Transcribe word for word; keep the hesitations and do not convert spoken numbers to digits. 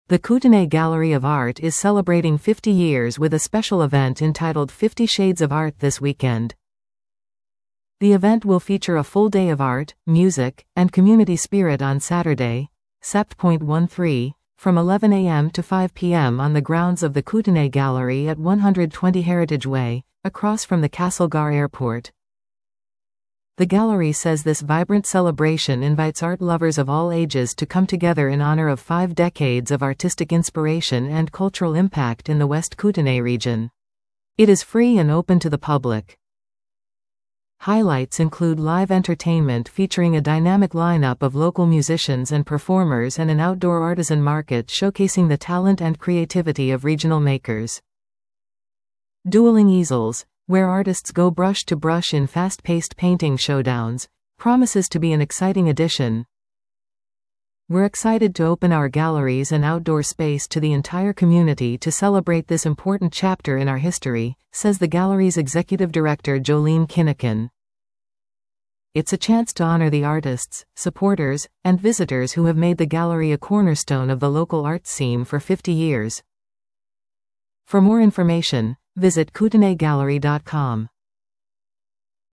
The Kootenay Gallery of Art is celebrating fifty years with a special event entitled Fifty Shades of Art this weekend. The event will feature a full day of art, music, and community spirit on Saturday, September thirteenth, from eleven a m to five p m on the grounds of the Kootenay Gallery at one hundred twenty Heritage Way, across from the Castlegar Airport. The gallery says this vibrant celebration invites art lovers of all ages to come together in honor of five decades of artistic inspiration and cultural impact in the West Kootenay region. It is free and open to the public. Highlights include live entertainment featuring a dynamic lineup of local musicians and performers and an outdoor artisan market showcasing the talent and creativity of regional makers. Dueling Easels, where artists go brush to brush in fast-paced painting showdowns, promises to be an exciting addition. We're excited to open our galleries and outdoor space to the entire community to celebrate this important chapter in our history, says the gallery's executive director Jolene Kinnikin. It's a chance to honor the artists, supporters, and visitors who have made the gallery a cornerstone of the local art scene for fifty years. For more information, visit kootenay gallery dot com.